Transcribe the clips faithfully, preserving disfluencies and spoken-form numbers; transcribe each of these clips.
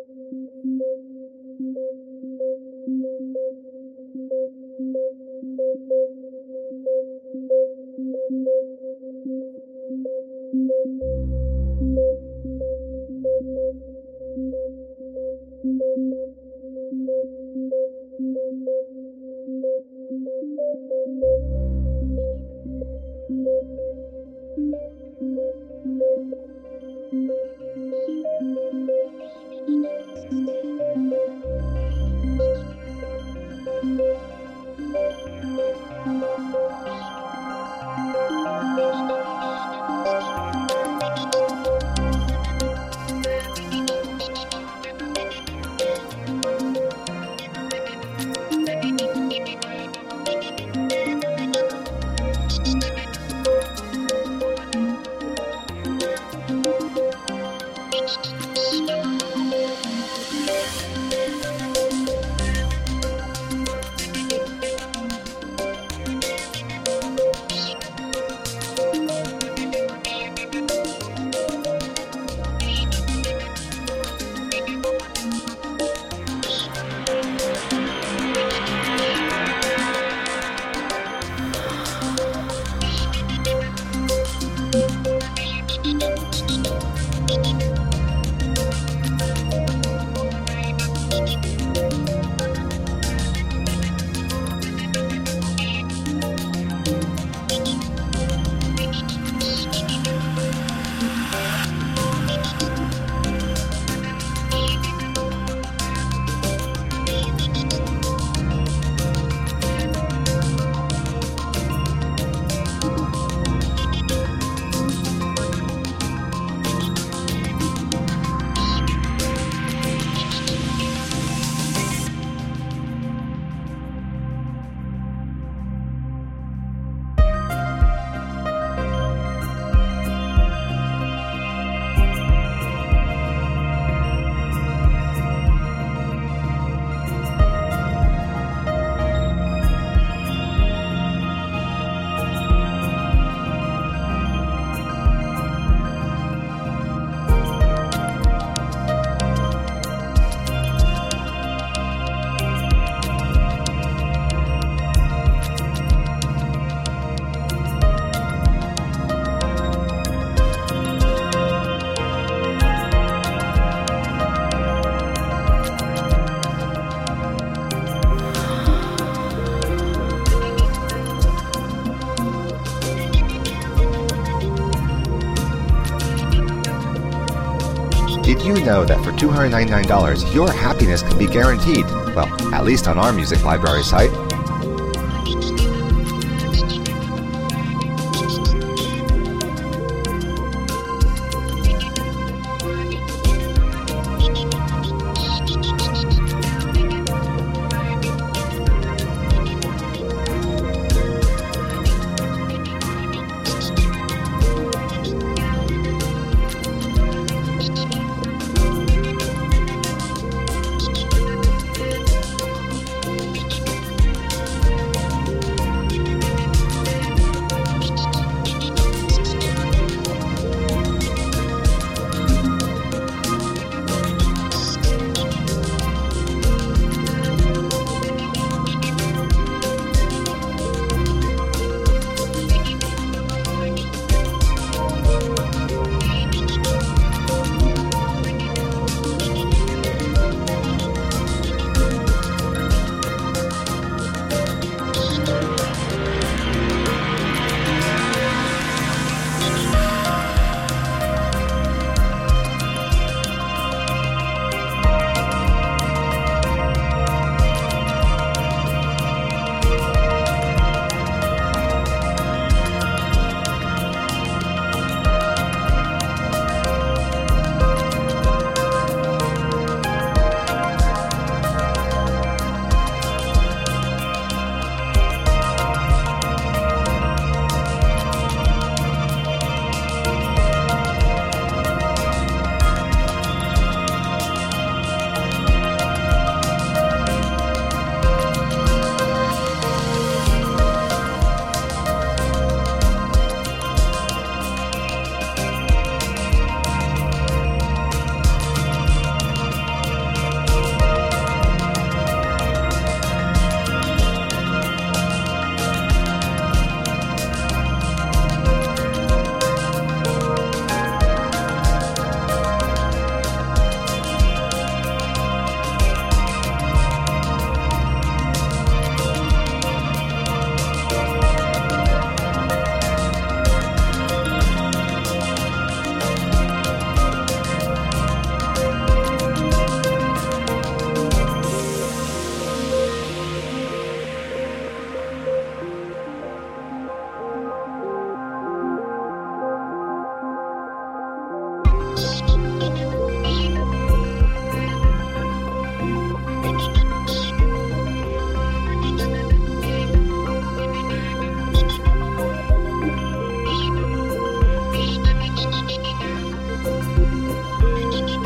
Did you know that for two hundred ninety-nine dollars, your happiness can be guaranteed? Well, at least on our music library site.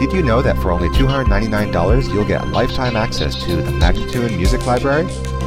Did you know that for only two hundred ninety-nine dollars you'll get lifetime access to the Magnatune Music Library?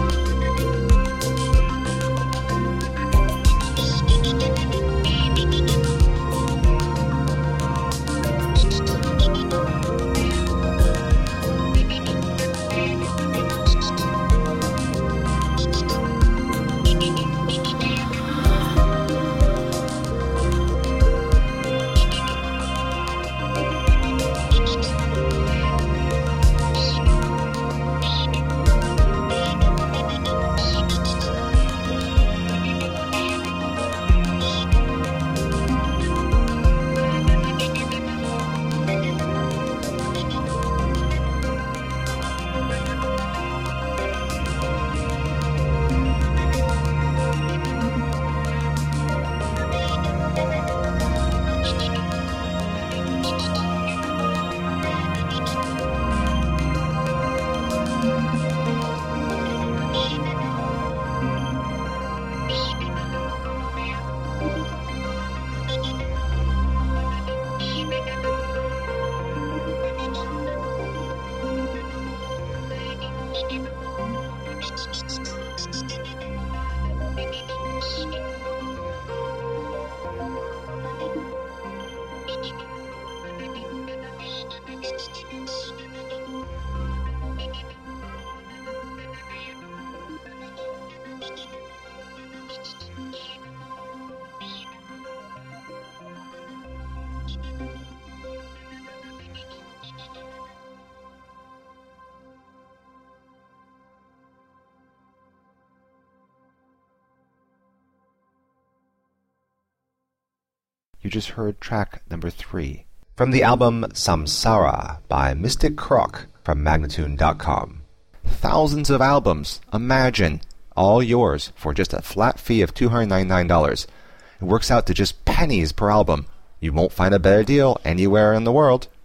You just heard track number three from the album Samsara by Mystic Croc from Magnatune dot com. Thousands of albums, imagine, all yours for just a flat fee of two hundred ninety-nine dollars. It works out to just pennies per album. You won't find a better deal anywhere in the world.